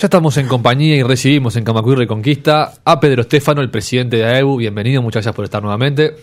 Ya estamos en compañía y recibimos en Camacuy Reconquista a Pedro Stefano, el presidente de AEBU. Bienvenido, muchas gracias por estar nuevamente.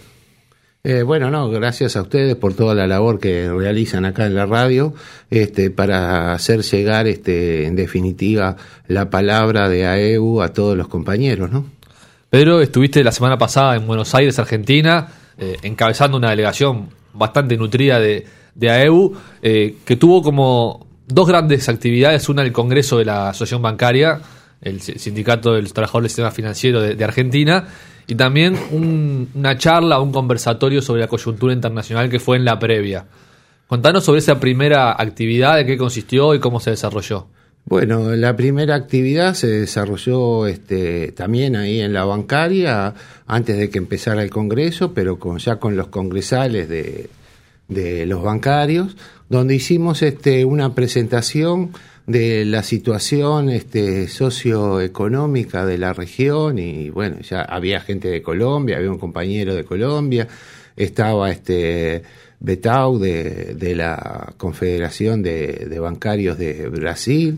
Gracias a ustedes por toda la labor que realizan acá en la radio, para hacer llegar, en definitiva, la palabra de AEBU a todos los compañeros, ¿no? Pedro, estuviste la semana pasada en Buenos Aires, Argentina, encabezando una delegación bastante nutrida de AEBU, que tuvo como dos grandes actividades: una el Congreso de la Asociación Bancaria, el Sindicato de los Trabajadores del Sistema Financiero de Argentina, y también una charla, un conversatorio sobre la coyuntura internacional que fue en la previa. Contanos sobre esa primera actividad, de qué consistió y cómo se desarrolló. Bueno, la primera actividad se desarrolló también ahí en la bancaria, antes de que empezara el Congreso, pero ya con los congresales de los bancarios, donde hicimos una presentación de la situación socioeconómica de la región. Y bueno, ya había gente de Colombia, había un compañero de Colombia, estaba Betau de la Confederación de Bancarios de Brasil,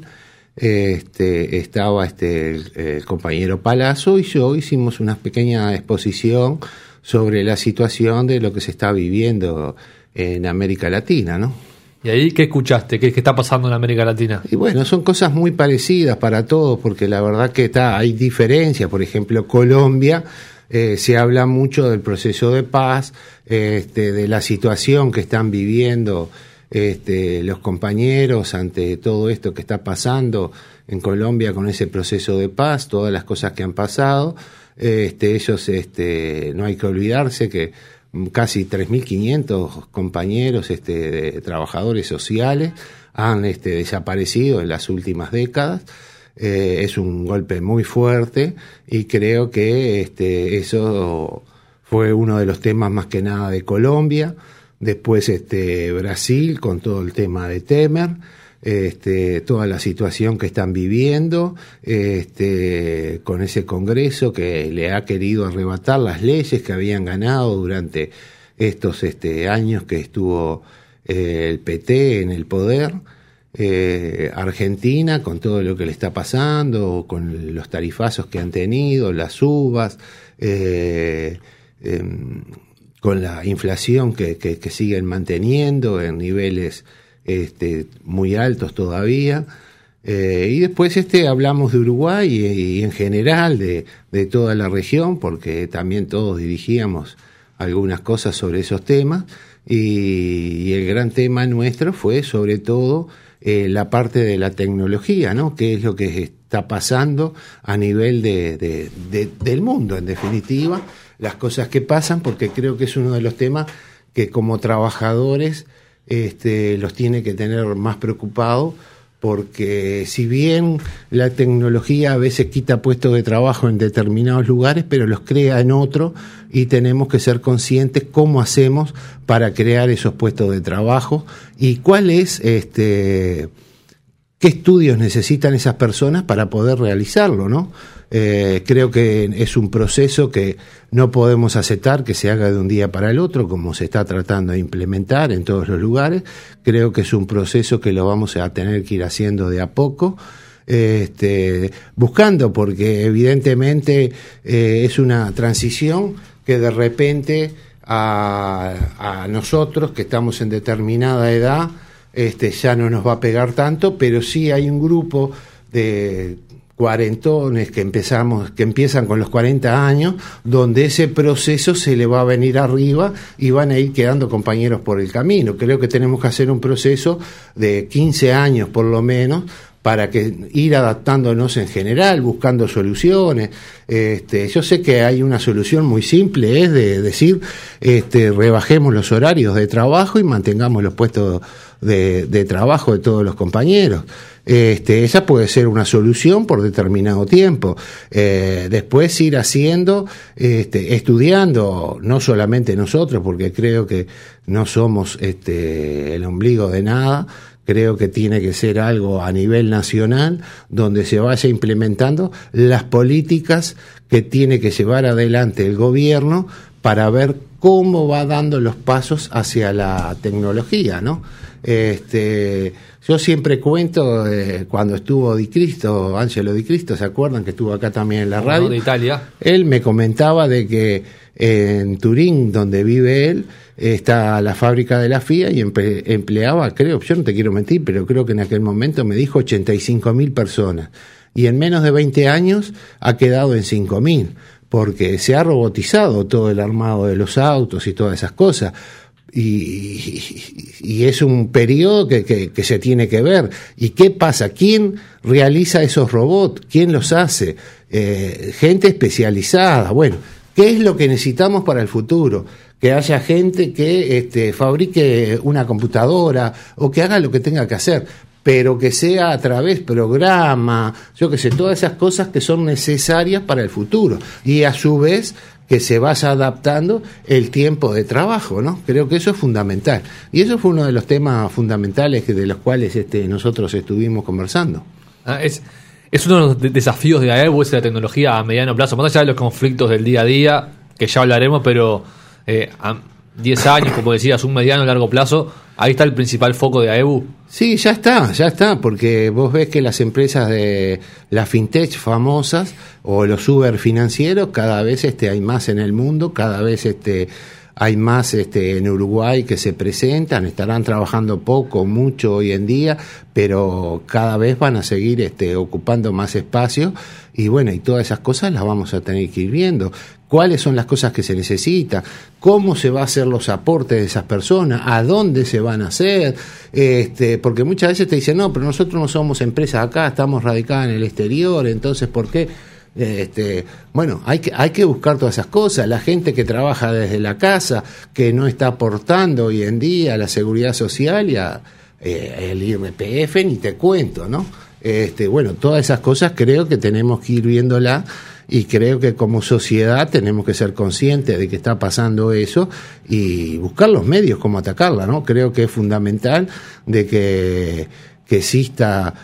estaba el compañero Palazzo, y yo hicimos una pequeña exposición sobre la situación de lo que se está viviendo en América Latina, ¿no? ¿Y ahí qué escuchaste? ¿Qué está pasando en América Latina? Y bueno, son cosas muy parecidas para todos, porque la verdad que hay diferencias. Por ejemplo, Colombia, se habla mucho del proceso de paz, de la situación que están viviendo los compañeros ante todo esto que está pasando en Colombia con ese proceso de paz, todas las cosas que han pasado. Ellos, no hay que olvidarse que casi 3.500 compañeros de trabajadores sociales han desaparecido en las últimas décadas. Es un golpe muy fuerte, y creo que eso fue uno de los temas más que nada de Colombia. Después Brasil, con todo el tema de Temer, toda la situación que están viviendo, con ese Congreso que le ha querido arrebatar las leyes que habían ganado durante estos años que estuvo el PT en el poder. Argentina, con todo lo que le está pasando, con los tarifazos que han tenido, las subas, con la inflación que siguen manteniendo en niveles muy altos todavía. Y después hablamos de Uruguay y en general de toda la región, porque también todos dirigíamos algunas cosas sobre esos temas, y el gran tema nuestro fue sobre todo la parte de la tecnología, ¿no? Qué es lo que está pasando a nivel del mundo, en definitiva, las cosas que pasan, porque creo que es uno de los temas que como trabajadores los tiene que tener más preocupados, porque si bien la tecnología a veces quita puestos de trabajo en determinados lugares, pero los crea en otro, y tenemos que ser conscientes cómo hacemos para crear esos puestos de trabajo y cuál es qué estudios necesitan esas personas para poder realizarlo, ¿no? Creo que es un proceso que no podemos aceptar que se haga de un día para el otro, como se está tratando de implementar en todos los lugares. Creo que es un proceso que lo vamos a tener que ir haciendo de a poco, buscando, porque evidentemente es una transición que de repente a nosotros que estamos en determinada edad ya no nos va a pegar tanto, pero sí hay un grupo de cuarentones que empiezan con los 40 años, donde ese proceso se le va a venir arriba y van a ir quedando compañeros por el camino. Creo que tenemos que hacer un proceso de 15 años por lo menos, para que ir adaptándonos en general, buscando soluciones. Yo sé que hay una solución muy simple, es de decir, rebajemos los horarios de trabajo y mantengamos los puestos de trabajo de todos los compañeros. Esa puede ser una solución por determinado tiempo. Después ir haciendo, estudiando, no solamente nosotros, porque creo que no somos el ombligo de nada. Creo que tiene que ser algo a nivel nacional, donde se vaya implementando las políticas que tiene que llevar adelante el gobierno para ver cómo va dando los pasos hacia la tecnología, ¿no? Yo siempre cuento, cuando estuvo Di Cristo, Angelo Di Cristo, ¿se acuerdan que estuvo acá también en la radio? De Italia. Él me comentaba de que en Turín, donde vive él, está la fábrica de la FIA y empleaba, creo, yo no te quiero mentir, pero creo que en aquel momento me dijo 85.000 personas. Y en menos de 20 años ha quedado en 5.000, porque se ha robotizado todo el armado de los autos y todas esas cosas. Y es un periodo que se tiene que ver. ¿Y qué pasa? ¿Quién realiza esos robots? ¿Quién los hace? Gente especializada. Bueno, ¿qué es lo que necesitamos para el futuro? Que haya gente que fabrique una computadora o que haga lo que tenga que hacer, pero que sea a través programa, yo qué sé, todas esas cosas que son necesarias para el futuro. Y a su vez que se vaya adaptando el tiempo de trabajo, ¿no? Creo que eso es fundamental. Y eso fue uno de los temas fundamentales de los cuales nosotros estuvimos conversando. Es uno de los desafíos de AEBU, es la tecnología a mediano plazo, más allá de los conflictos del día a día, que ya hablaremos, pero a 10 años, como decías, un mediano largo plazo, ahí está el principal foco de AEBU. Sí, ya está, porque vos ves que las empresas de la fintech famosas o los Uber financieros, cada vez hay más en el mundo, cada vez hay más en Uruguay que se presentan, estarán trabajando poco, mucho hoy en día, pero cada vez van a seguir ocupando más espacio y bueno, y todas esas cosas las vamos a tener que ir viendo. ¿Cuáles son las cosas que se necesitan? ¿Cómo se va a hacer los aportes de esas personas? ¿A dónde se van a hacer? Porque muchas veces te dicen, no, pero nosotros no somos empresas acá, estamos radicadas en el exterior, entonces ¿por qué? Bueno, hay que buscar todas esas cosas. La gente que trabaja desde la casa, que no está aportando hoy en día a la seguridad social y el IRPF, ni te cuento, ¿no? Bueno, todas esas cosas creo que tenemos que ir viéndola y creo que como sociedad tenemos que ser conscientes de que está pasando eso y buscar los medios como atacarla, ¿no? Creo que es fundamental de que exista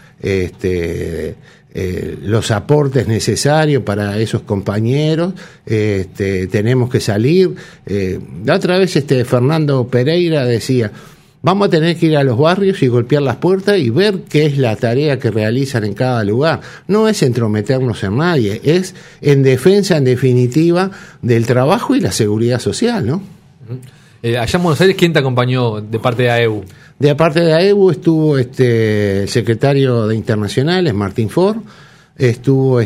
los aportes necesarios para esos compañeros. Tenemos que salir. La otra vez Fernando Pereira decía, vamos a tener que ir a los barrios y golpear las puertas y ver qué es la tarea que realizan en cada lugar. No es entrometernos en nadie, es en defensa, en definitiva, del trabajo y la seguridad social, ¿no? Allá en Buenos Aires, ¿quién te acompañó de parte de AEBU? De parte de AEBU estuvo el secretario de Internacionales, Martín Ford, estuvo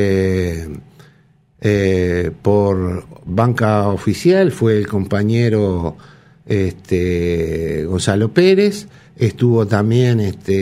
por banca oficial, fue el compañero Gonzalo Pérez, estuvo también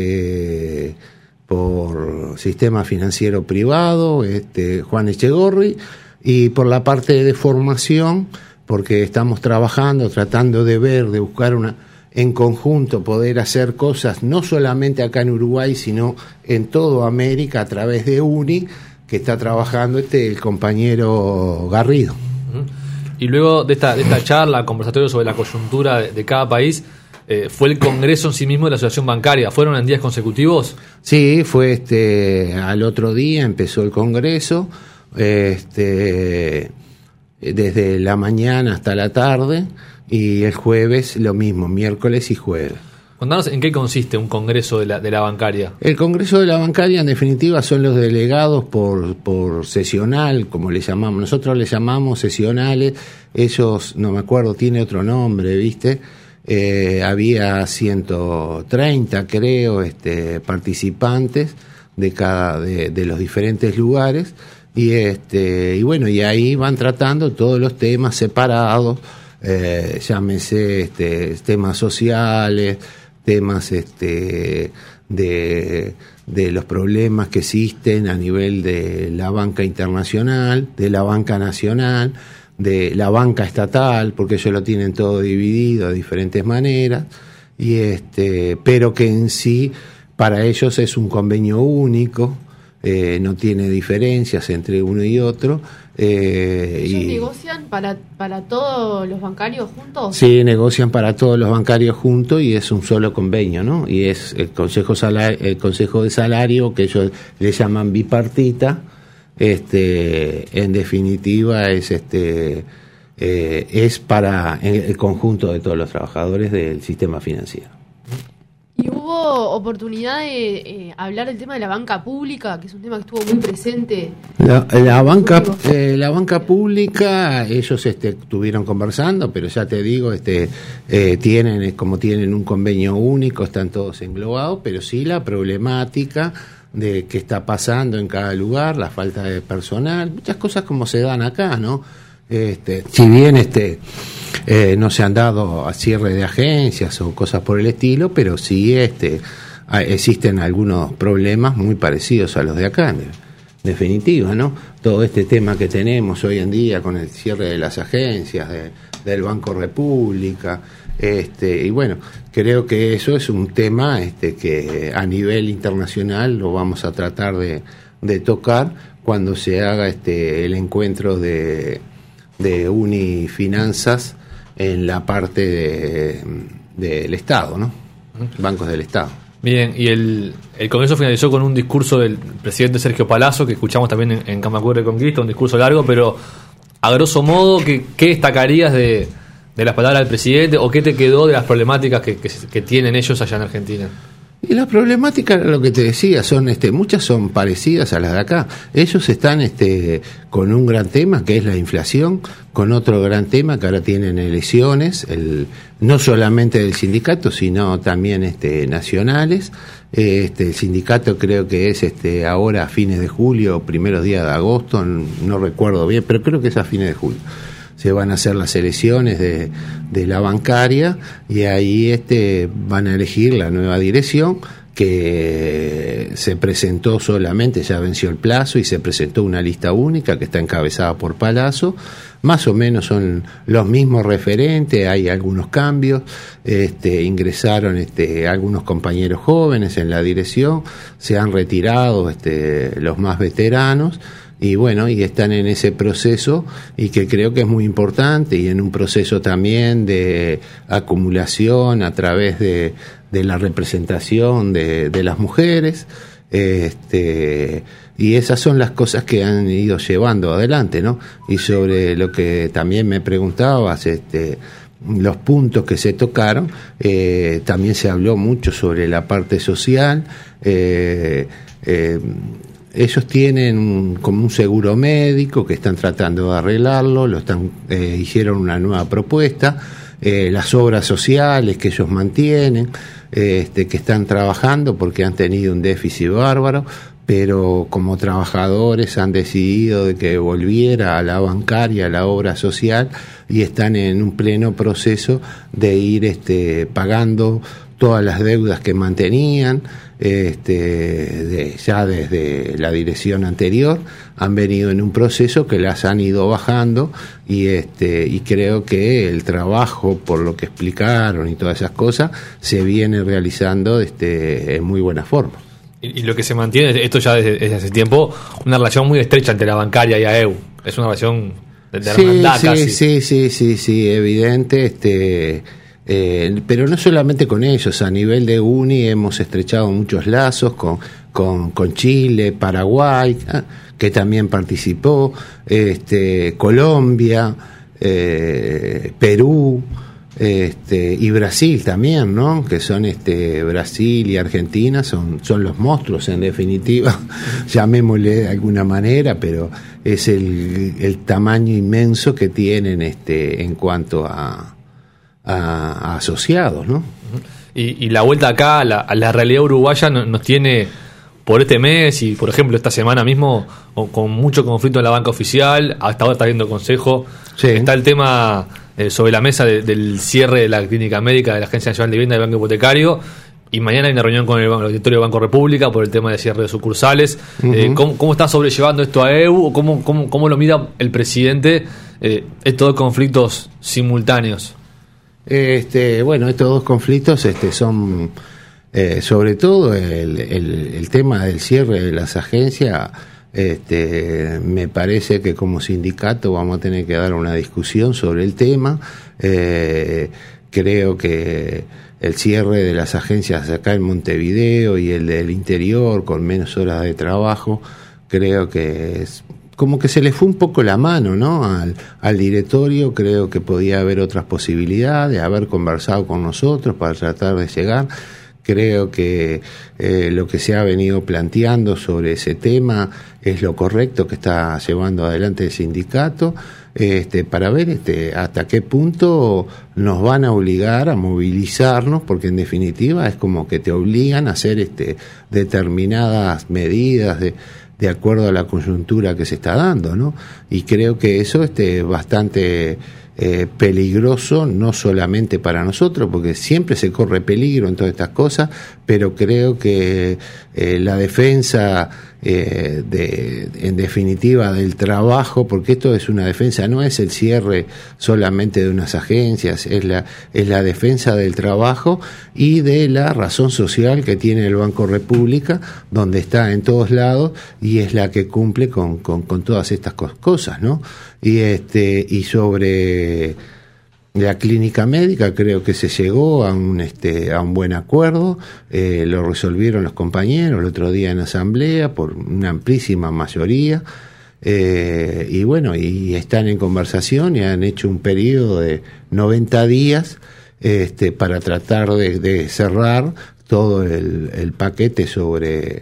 por sistema financiero privado, Juan Echegorri, y por la parte de formación, porque estamos trabajando, tratando de buscar en conjunto poder hacer cosas, no solamente acá en Uruguay, sino en toda América a través de UNI, que está trabajando el compañero Garrido. Y luego de esta charla, conversatorio sobre la coyuntura de cada país, ¿fue el congreso en sí mismo de la Asociación Bancaria? ¿Fueron en días consecutivos? Sí, fue al otro día, empezó el congreso, desde la mañana hasta la tarde, y el jueves lo mismo, miércoles y jueves. Contanos en qué consiste un congreso de la bancaria. El congreso de la bancaria, en definitiva, son los delegados por sesional, como le llamamos. Nosotros le llamamos sesionales, ellos, no me acuerdo, tiene otro nombre, ¿viste? Había 130, creo, participantes de los diferentes lugares, y bueno, y ahí van tratando todos los temas separados, llámese temas sociales, temas de los problemas que existen a nivel de la banca internacional, de la banca nacional, de la banca estatal, porque ellos lo tienen todo dividido de diferentes maneras, pero que en sí para ellos es un convenio único, no tiene diferencias entre uno y otro. ¿Ellos negocian para todos los bancarios juntos? Sí, negocian para todos los bancarios juntos y es un solo convenio, ¿no? Y es el consejo de salario, que ellos le llaman bipartita. En definitiva es para el conjunto de todos los trabajadores del sistema financiero. Y hubo oportunidad de hablar del tema de la banca pública, que es un tema que estuvo muy presente. La banca pública, ellos estuvieron conversando, pero ya te digo, tienen un convenio único, están todos englobados, pero sí la problemática de qué está pasando en cada lugar, la falta de personal, muchas cosas como se dan acá, ¿no? Si bien no se han dado a cierre de agencias o cosas por el estilo, pero sí existen algunos problemas muy parecidos a los de acá, en definitiva, ¿no? Todo este tema que tenemos hoy en día con el cierre de las agencias, del Banco República, y bueno, creo que eso es un tema que a nivel internacional lo vamos a tratar de tocar cuando se haga el encuentro de Unifinanzas en la parte del Estado, ¿no? Bancos del Estado. Bien, y el Congreso finalizó con un discurso del presidente Sergio Palazzo, que escuchamos también en Camacua Reconquista, un discurso largo, pero a grosso modo, ¿qué destacarías de las palabras del presidente o qué te quedó de las problemáticas que tienen ellos allá en Argentina? Y las problemáticas, lo que te decía, muchas son parecidas a las de acá. Ellos están con un gran tema que es la inflación, con otro gran tema que ahora tienen elecciones, no solamente del sindicato, sino también nacionales. El sindicato creo que es ahora a fines de julio, primeros días de agosto, no recuerdo bien, pero creo que es a fines de julio. Se van a hacer las elecciones de la bancaria y ahí van a elegir la nueva dirección, que se presentó solamente, ya venció el plazo y se presentó una lista única que está encabezada por Palazzo. Más o menos son los mismos referentes, hay algunos cambios, ingresaron algunos compañeros jóvenes en la dirección, se han retirado los más veteranos. Y bueno, y están en ese proceso y que creo que es muy importante y en un proceso también de acumulación a través de la representación de las mujeres, y esas son las cosas que han ido llevando adelante, ¿no? Y sobre lo que también me preguntabas, los puntos que se tocaron, también se habló mucho sobre la parte social. Ellos tienen como un seguro médico que están tratando de arreglarlo, hicieron una nueva propuesta, las obras sociales que ellos mantienen, que están trabajando porque han tenido un déficit bárbaro, pero como trabajadores han decidido de que volviera a la bancaria, a la obra social, y están en un pleno proceso de ir pagando todas las deudas que mantenían. Ya desde la dirección anterior han venido en un proceso que las han ido bajando y creo que el trabajo, por lo que explicaron y todas esas cosas, se viene realizando en muy buena forma. Y lo que se mantiene, esto ya desde hace tiempo, una relación muy estrecha entre la bancaria y AEU. Es una relación de hermandad casi. Sí, evidente. Pero no solamente con ellos, a nivel de Uni hemos estrechado muchos lazos con Chile, Paraguay, que también participó, Colombia, Perú, y Brasil también, ¿no? Que son Brasil y Argentina son los monstruos en definitiva, llamémosle de alguna manera, pero es el tamaño inmenso que tienen en cuanto a asociados, ¿no? Y la vuelta acá a la realidad uruguaya nos tiene por este mes y, por ejemplo, esta semana mismo con mucho conflicto en la banca oficial. Hasta ahora está habiendo consejo. Sí. Está el tema sobre la mesa del cierre de la clínica médica de la Agencia Nacional de Vivienda y del Banco Hipotecario, y mañana hay una reunión con el auditorio del Banco República por el tema de cierre de sucursales. Uh-huh. ¿Cómo está sobrellevando esto a EU? ¿Cómo lo mira el presidente estos dos conflictos simultáneos? Bueno, estos dos conflictos son sobre todo el tema del cierre de las agencias. Me parece que como sindicato vamos a tener que dar una discusión sobre el tema. Creo que el cierre de las agencias acá en Montevideo y el del interior con menos horas de trabajo, creo que es como que se le fue un poco la mano, ¿no? Al directorio. Creo que podía haber otras posibilidades, haber conversado con nosotros para tratar de llegar, Creo que lo que se ha venido planteando sobre ese tema es lo correcto que está llevando adelante el sindicato, para ver hasta qué punto nos van a obligar a movilizarnos, porque en definitiva es como que te obligan a hacer determinadas medidas de acuerdo a la coyuntura que se está dando, ¿no? Y creo que eso es bastante peligroso, no solamente para nosotros, porque siempre se corre peligro en todas estas cosas, pero creo que la defensa en definitiva del trabajo, porque esto es una defensa, no es el cierre solamente de unas agencias, es la defensa del trabajo y de la razón social que tiene el Banco República, donde está en todos lados y es la que cumple con todas estas cosas, ¿no? Y sobre la clínica médica creo que se llegó a un buen acuerdo, lo resolvieron los compañeros el otro día en asamblea por una amplísima mayoría, y bueno, y están en conversación y han hecho un periodo de 90 días para tratar de cerrar todo el paquete sobre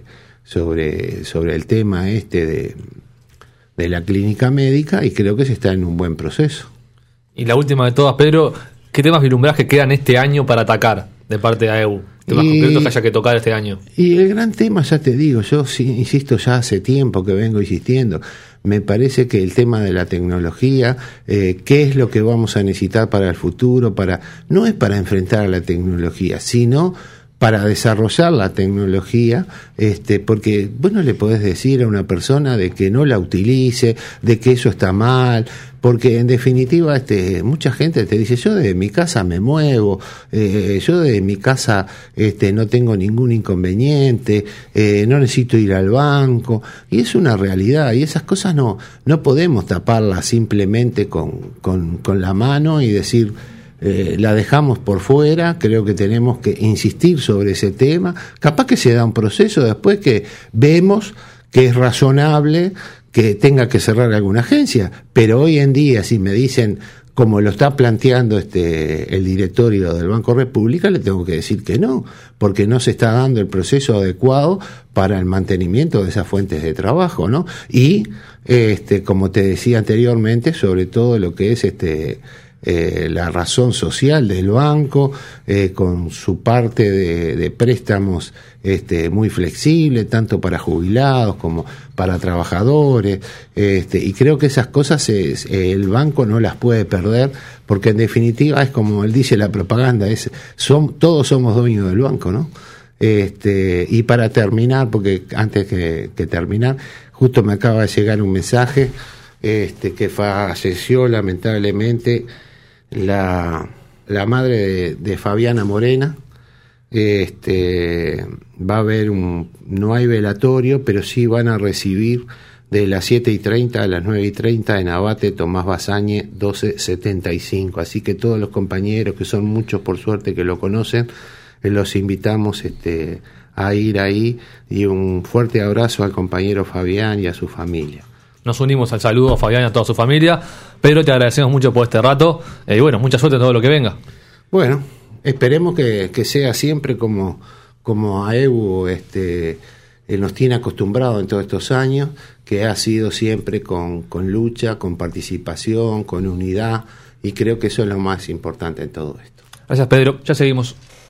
el tema de la clínica médica, y creo que se está en un buen proceso. Y la última de todas, Pedro, ¿qué temas vislumbrás que quedan este año para atacar de parte de AEBU? Temas concretos que haya que tocar este año. Y el gran tema, ya te digo, yo sí, insisto, ya hace tiempo que vengo insistiendo, me parece que el tema de la tecnología, qué es lo que vamos a necesitar para el futuro, no es para enfrentar a la tecnología, sino para desarrollar la tecnología, porque vos no le podés decir a una persona de que no la utilice, de que eso está mal, porque en definitiva mucha gente te dice, yo de mi casa me muevo, yo de mi casa no tengo ningún inconveniente, no necesito ir al banco, y es una realidad, y esas cosas no podemos taparlas simplemente con la mano y decir, la dejamos por fuera. Creo que tenemos que insistir sobre ese tema. Capaz que se da un proceso después que vemos que es razonable que tenga que cerrar alguna agencia, pero hoy en día, si me dicen como lo está planteando el directorio del Banco República, le tengo que decir que no, porque no se está dando el proceso adecuado para el mantenimiento de esas fuentes de trabajo, ¿no? Y como te decía anteriormente, sobre todo lo que es la razón social del banco, con su parte de préstamos muy flexible, tanto para jubilados como para trabajadores, y creo que esas cosas el banco no las puede perder, porque en definitiva es como él dice la propaganda, todos somos dueños del banco, ¿no? Y para terminar, porque antes que terminar, justo me acaba de llegar un mensaje que falleció lamentablemente la madre de Fabiana Morena. Va a haber no hay velatorio, pero sí van a recibir de las 7:30 a las 9:30 en Abate Tomás Bazañe 1275, así que todos los compañeros, que son muchos por suerte que lo conocen, los invitamos a ir ahí, y un fuerte abrazo al compañero Fabián y a su familia. Nos unimos al saludo a Fabián y a toda su familia. Pedro, te agradecemos mucho por este rato, y bueno, mucha suerte en todo lo que venga. Bueno, esperemos que sea siempre como AEBU nos tiene acostumbrado en todos estos años, que ha sido siempre con lucha, con participación, con unidad, y creo que eso es lo más importante en todo esto. Gracias, Pedro. Ya seguimos.